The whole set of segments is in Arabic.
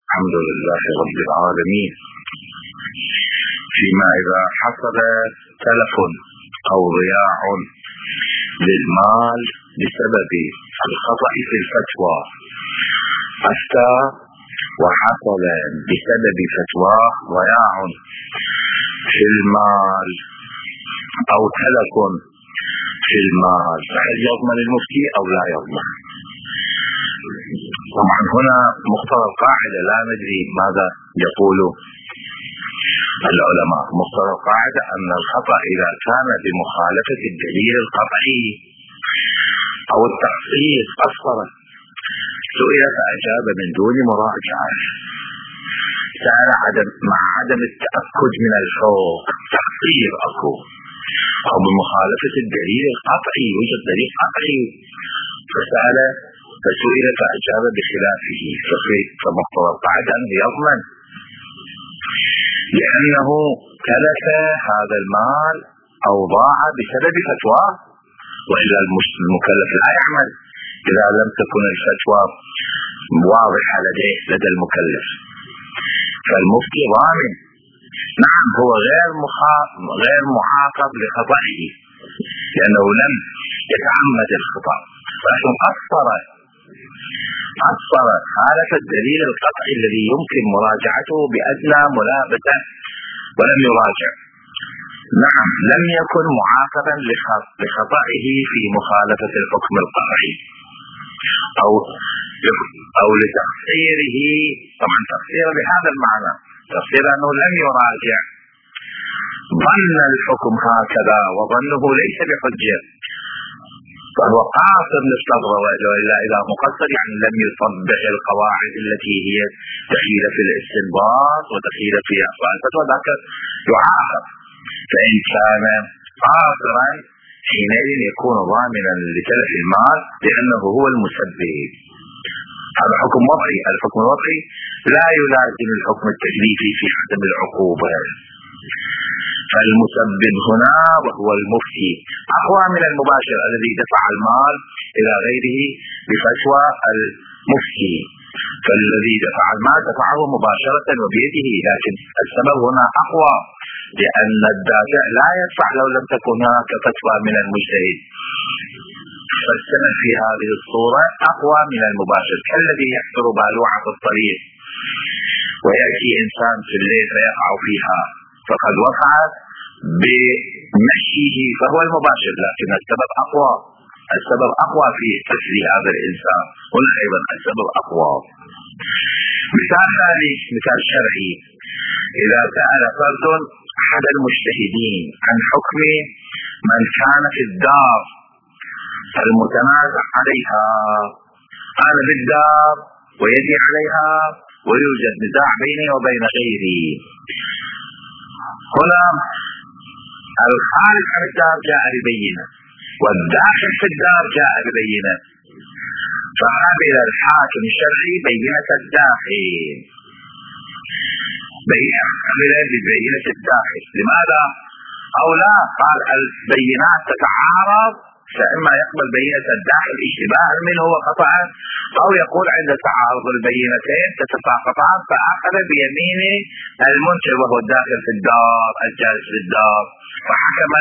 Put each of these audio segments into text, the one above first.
الحمد لله رب العالمين. فيما إذا حصل تلف أو ضياع للمال بسبب الخطأ في الفتوى، أفتى وحصل بسبب فتواه ضياع في المال أو تلف في المال، فهل يضمن المفتي أو لا يضمن؟ طبعا هنا مقتضى القاعدة لا ندري ماذا يقول العلماء. مقتضى القاعدة أن الخطأ إذا كان بمخالفة الدليل القطعي أو التقصير قصر، سئل فأجاب من دون مراجعة، سأل مع عدم التأكد من الفوق، تقصير أكو، أو بمخالفة الدليل القطعي، يوجد دليل قطعي فسئل فأجاب بخلافه، فمقتضى القاعدة أنه يضمن، لأنه تلف هذا المال أو ضاع بسبب فتواه، وإلا المكلف لا يعمل إذا لم تكن الفتوى واضحة لدى المكلف. فالمفتي ضامن، نعم هو غير معاقب لخطئه لأنه لم يتعمد الخطأ، ولكن قصر خالف الدليل القطعي الذي يمكن مراجعته بأدنى ملابسة ولم يراجع. نعم لم يكن معاقبا لخطئه في مخالفة الحكم القطعي أو لتقصيره، طبعا تقصير بهذا المعنى، تقصير أنه لم يراجع، ظن الحكم هكذا وظنه ليس بحجة، فهو قاصر للصبر، وإلا إذا مقصر يعني لم يطبق القواعد التي هي دخيلة في الاستنباط ودخيلة في إعطاء الفتوى، ذاك يعاقب. فإن كان قاصرا حينئذ يكون ضامنا لتلف المال لأنه هو المسبب. هذا حكم وضعي، الحكم الوضعي لا يلازم الحكم التكليفي في عدم العقوبة، فالمسبب هنا وهو المفتي أقوى من المباشر الذي دفع المال إلى غيره بفتوى المفتي، فالذي دفع المال دفعه مباشرة وبيده، لكن السبب هنا أقوى لأن الدافع لا يدفع لو لم تكن هناك فتوى من المجتهد، فالسبب في هذه الصورة أقوى من المباشر، كالذي يحفر بالوعة في الطريق ويأتي إنسان في الليل فيقع فيها، فقد وقع بمشيه فهو المباشر، لكن السبب أقوى في تسلي هذا الإنسان، هنا أيضا السبب أقوى. مثال ثاني، مثال شرعي، إذا سأل فرد أحد المجتهدين عن حكم من كان في الدار المتنازع عليها، أنا بالدار ويدي عليها ويوجد نزاع بيني وبين غيري، هنا الخارج عن الدار جاء ببينة والداخل في الدار جاء ببينة، فقبل الحاكم الشرعي بينة الداخل، قبل ببينة الداخل. لماذا؟ أو لا، قال البينات تتعارض، فإما يقبل بينة الداخل اشتباها منه وخطأ، أو يقول عند تعارض البينتين تتساقطان، فأخذ بيمين المنكر وهو الداخل في الدار الجالس في الدار، فحكم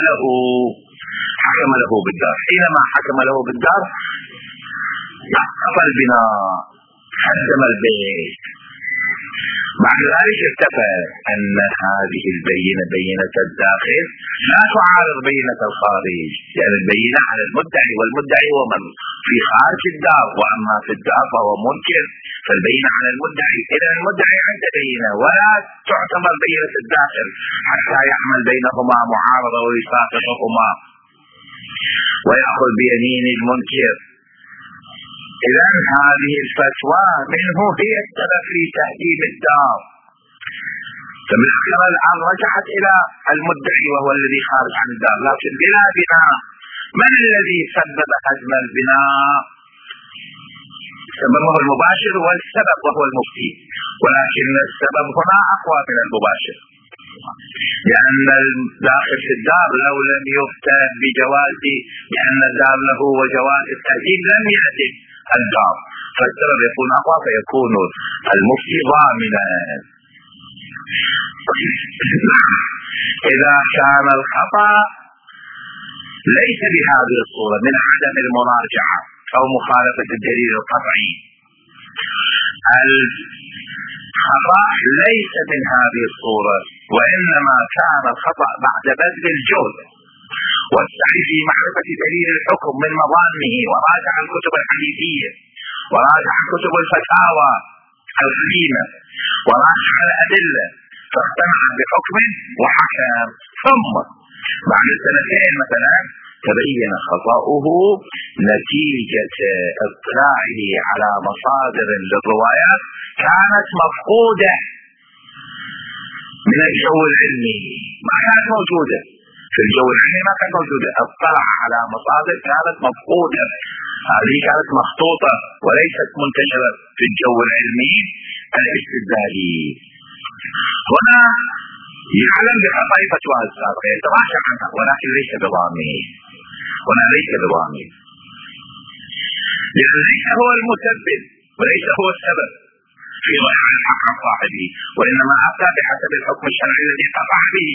له بالدار. حينما حكم له بالدار أسقط البناء، هدم البيت، بعد ذلك اتفق أن هذه البينة بينة الداخل لا تعارض بينة الخارج، لأن البينة على المدعي، والمدعي هو من في خارج الدار، وأما في الدار فهو منكر، فالبينة على المدعي، إذا المدعي عنده بينة ولا تعتبر بينة الداخل حتى يعمل بينهما معارضة ويساقطهما ويأخذ بيمين المنكر. إذا هذه الفتوى منه هي السبب في تهديم الدار، فبالأخير الآن رجعت إلى المدعي وهو الذي خارج عن الدار، لكن بلا بناء. من الذي سبب هدم البناء؟ سببه المباشر، والسبب وهو المفتي، ولكن السبب هنا أقوى من المباشر، لأن الداخل في الدار لو لم يفتى بجواز بأن الدار له وجواز التهديد لم يأتي الدار، فالسبب يكون أقوى فيكون المفتي ضامنا. إذا كان الخطأ ليس بهذه الصورة من عدم المراجعة أو مخالفة الدليل القطعي، الخطأ ليس من هذه الصورة، وإنما كان الخطأ بعد بذل الجهد والسعي في معرفة دليل الحكم من مظانه، وراجع الكتب الحديثية وراجع كتب الفتاوى القديمة وراجع الأدلة، فاقتنع بحكم وحكم، ثم بعد سنتين مثلا تبين خطأه نتيجة اطلاعه على مصادر للروايات كانت مفقودة من الجو العلمي، ما كانت موجودة في الجو العلمي، ما كانت موجودة، اطلع على مصادر كانت مفقودة، هذه كانت مخطوطة وليست منتشرة في الجو العلمي الاستدلالي. هنا يعلم بخطأ فتوى السابقة يتراجع عنها، ولكن ليس بضامن، هنا ليس بضامن، لأن ليس هو المسبب وليس هو السبب في ضياع الحق عن صاحبه، وإنما أتى بحسب الحكم الشرعي الذي قطع به،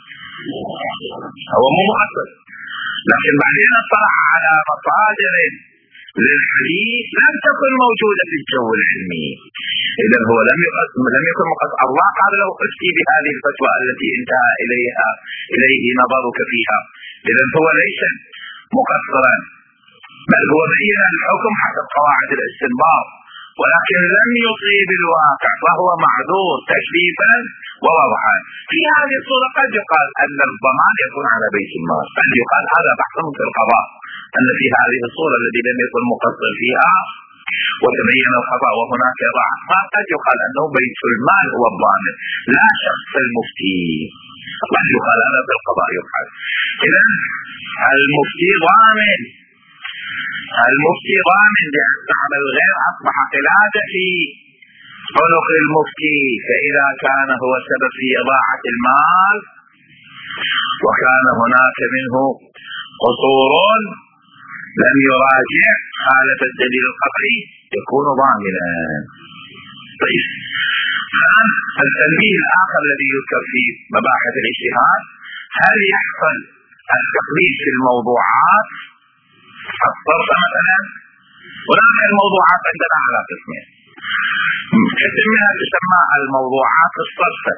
هو مو مؤثر. لكن بعدين اطلع على مصادر للحديث لم تكن موجودة في الجو العلمي، إذا هو لم يكن مقصر. الله قال له افتي بهذه الفتوى التي انتهى إليه نظرك فيها، إذا هو ليس مقصرا، بل هو بين الحكم حسب قواعد الاستنباط، ولكن لم يصيب الواقع، فهو معذور تكليفا ووضعا. في هذه الصورة قد يقال أن الضمان يكون على بيت المال، قد يقال هذا بحث في القضاء، أن في هذه الصورة التي لم يكن مقصر فيها وتبين الخطأ وهناك ضعف، قد يقال أنه بيت المال هو الضامن لا شخص المفتي، قد يقال هذا في القضاء يقال. إذا المفتي ضامن، المفتي ضامن لأن صاحب الغير أصبح قلادة في عنق المفتي، فإذا كان هو السبب في إضاعة المال وكان هناك منه قصور لم يراجع خالف الدليل القطعي يكون ضامنا. طيب، الآن التنبيه الآخر الذي يذكر في مباحث الاجتهاد، هل يحصل التقليد في الموضوعات الصرف مثلا؟ هناك الموضوعات عندنا على قسمين، قسم منها تسمى الموضوعات الصرفة،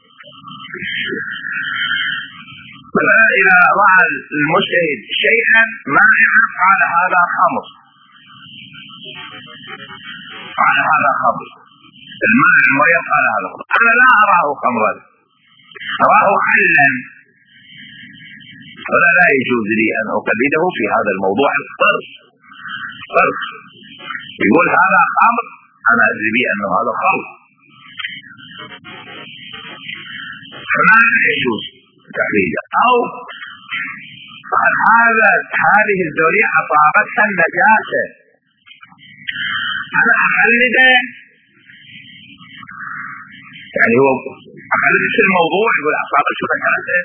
مثلا إذا رأى المجتهد شيئا مانعا قال هذا خمر، قال هذا خمر، المانع المريض قال هذا خمر، أنا لا أراه خمرا، أراه حلا، فلا لا يجوز لي أن أقلده في هذا الموضوع الصرف. صرف يقول هذا خمر، أنا أدري به أنه هذا خمر، فلا يجوز تقليده. أو قال هذه الذريعة أصابتها النجاسة، أنا أقلده، يعني هو أقلد في الموضوع يقول أصابته نجاسة،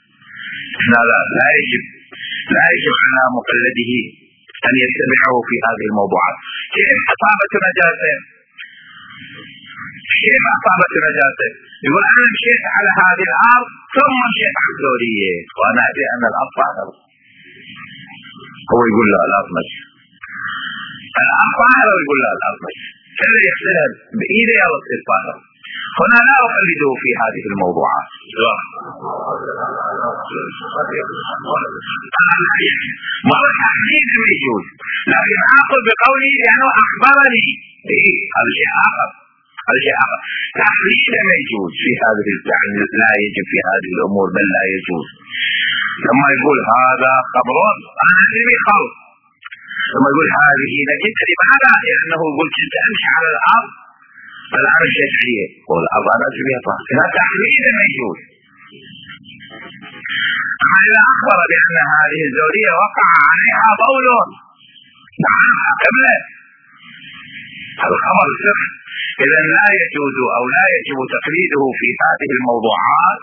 لا يجب على مقلده أن يتبعه في هذه الموضوعات. كيف أصابته نجاسة؟ كيف أصابته نجاسة؟ يقول أنا مشيت على هذه الأرض ثم مشيت على الدورية وأنا أدري أن الأرض طاهرة، هو يقول لا الأرض مشي، الأرض طاهرة ويقول لا الأرض مشي، كذا يغسلها بإيده يا تصير طاهرة. هنا لا أقلده في هذه الموضوعات، ما تحديد ما يجوز، لكن أقول بقولي لأنه أخبرني، هذا شيء آخر، هذا شيء آخر. تحديد ما يجوز في هذه، يعني لا يجب في هذه الأمور، بل لا يجوز. لما يقول هذا خبر أنا أدري خبر، لما يقول هذه نجد، لماذا؟ لأنه يقول كنت أمشي على الأرض الآن مشيت عليه والأرض أنا أدري بها طاهرة، لا تحديد ما يجوز. أما إذا أخبر بأن هذه الزوجية وقع عليها بول قبله، هذا خبر سر، إذا لا يجوز أو لا يجب تقليده في هذه الموضوعات،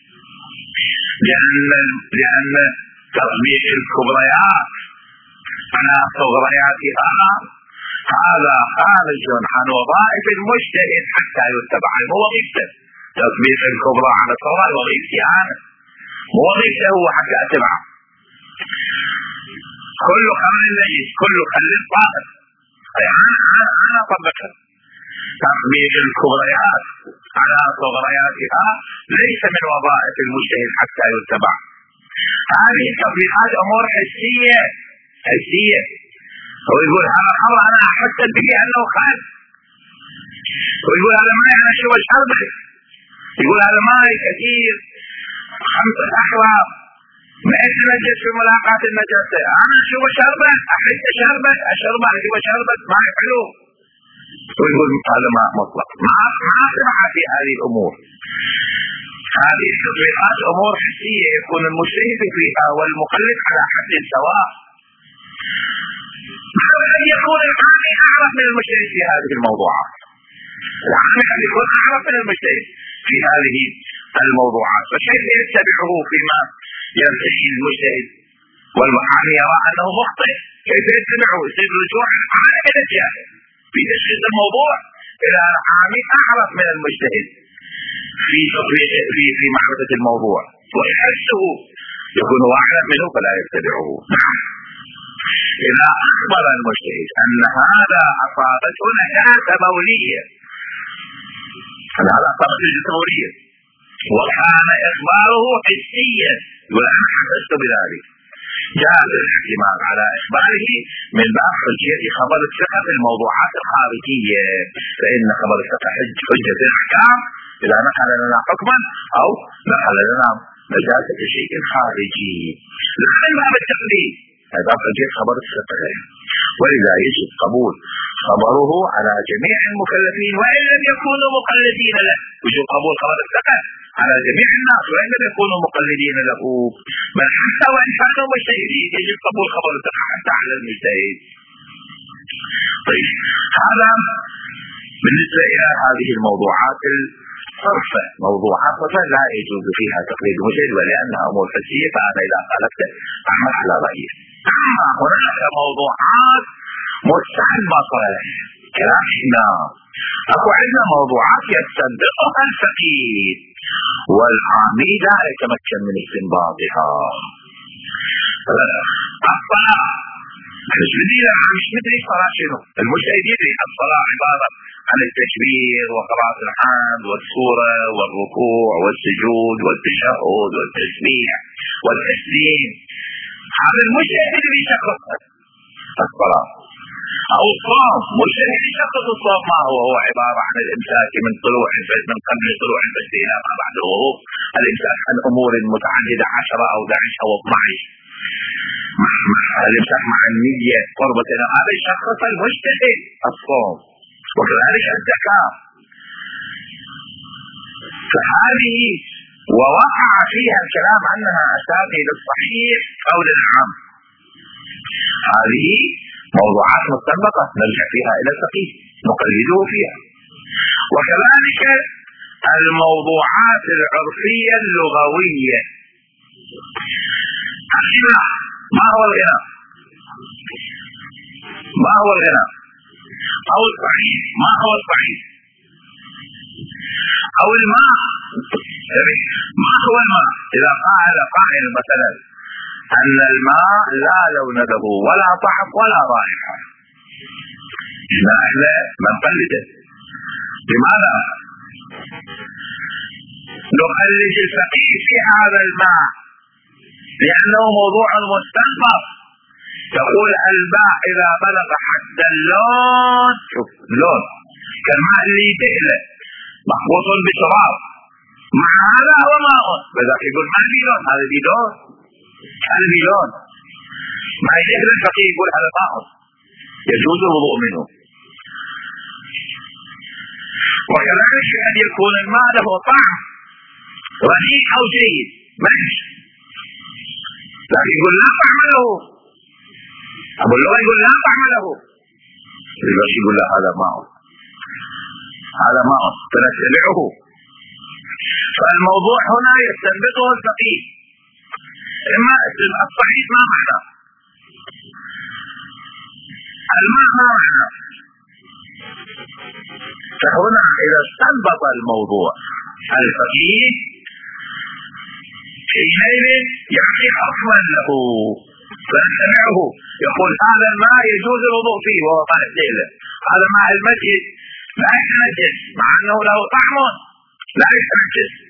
لأن تطبيق الكبريات على صغرياتها هذا خارج عن وظائف المجتهد حتى يتبع. مو وظيفته تطبيق الكبرى على الصغرى، وظيفتي انا، مو وظيفته هو حتى اتبعه. كل خمر نجس، كل خل طاهر، انا اطبقها. تطبيق الكبريات على صغرياتها ليس من وظائف المجتهد حتى يتبع. هذه التطبيقات امور حسيه. هو يقول هذا خمر انا احسن به انه خل، ويقول هذا ماء انا شو اشربه، يقول هذا ماء كثير 5 أحواض ما يتنجس في ملاقاة النجاسة، انا شو اشربه، احس اشربه شو اشربه ماء حلو، ويقول هذا ماء مطلق. ما سمع في هذه الامور. هذه التطبيقات امور حسيه يكون المجتهد فيها والمقلد على حد سواء. قد يكون العامي اعرف من المجتهد في هذه الموضوعات، العامي قد يكون اعرف من المجتهد في هذه الموضوعات، فكيف يتبعه فيما يرتقي المجتهد والعامي يرى انه مخطئ؟ كيف يتبعه؟ يصير رجوع العامي الى الجاهل في تشخيص الموضوع الى العامي اعرف من المجتهد في معرفة الموضوع، ويحسه يكون هو اعلم منه فلا يتبعه. إذا أخبر المجتهد أن هذا أصابته نجاسة بولية، وكان إخباره حسيا، وأنا حسست بذلك، جاز الاحتمال على إخباره من باب حجية خبر الثقة في الموضوعات الخارجية، فإن خبر الثقة حجة في الأحكام إذا نقل لنا حكما أو نقل لنا نجاسة شيء خارجي، لا من باب التقليد، هذا حجية خبر الثقة، ولذا يجب قبول خبره على جميع المكلفين وإن لم يكونوا مقلدين له. يجب قبول خبر الثقة على جميع الناس وإن لم يكونوا مقلدين له، بل حتى وإن كانوا مجتهدين يجب قبول خبر الثقة حتى على المجتهد. طيب، هذا بالنسبة إلى هذه الموضوعات الصرفة. موضوعات لا يجوز فيها تقليد المجتهد ولأنها أمور حسية، فأنا إذا قالت أعمل على رأيه. أما هناك موضوعات مستنبطة كلامنا، أكو عندنا موضوعات يستنبطها الفقيه والعامي لا يتمكن من استنباطها. الصلاة مش مدري الصلاة شنو، المجتهد يدري الصلاة عبارة عن التكبير وقراءة الحمد والسورة والركوع والسجود والتشهد والتسبيح والتسليم، هذا المجتهد اللي بيشخص الصلاة. أو الصوم، مجتهد يشخص الصوم ما هو عبارة عن الإمساك من طلوع الفجر، من قبل طلوع الفجر إلى ما بعد الغروب، الإمساك عن أمور متعددة 10 أو 11 أو 12، الإمساك مع النية قربة إلى هذا يشخص المجتهد الصوم، وكذلك الزكاة. فهذه ووقع فيها الكلام أنها أساسي للصحيح أو للعام، هذه موضوعات مستنبطة نرجع فيها إلى الفقيه نقلده فيها. وكذلك الموضوعات العرفية اللغوية. الغنى، ما هو الغنى؟ ما هو الغنى؟ أو الصحيح، ما هو الصحيح؟ أو الماء، ما هو الماء؟ إذا قال قائل مثلا أن الماء لا لون له ولا طعم ولا رائحة، احنا ما نقلده. لماذا؟ نقلد الفقيه في هذا الماء لأنه موضوع مستنبط. تقول الماء إذا بلغ حد اللون، شوف لون كالماء اللي يتهله مخبوط بتراب، مع هذا هو ماء، بذلك يقول ما في لون، هذا بلون، هذا بلون، ما يجب الفقيه يقول هذا ماء يجوز الوضوء منه. وكذلك أن يكون الماء له طعم رقيق أو جيد ماشي، لكن يقول لا طعم له، أبو اللغة يقول لا طعم له، يقول لا هذا ماء، هذا ماء فنتبعه. فالموضوع هنا يستنبطه الفقيه، إما الصحيح ما معنى، الماء ما معنى، فهنا إذا استنبط الموضوع الفقيه حينئذ يحكي حكما له فنسمعه يقول هذا الماء يجوز الوضوء فيه وهو طالب ليلة، هذا ماء المسجد لا يتنجس مع أنه له طعم لا يتنجس،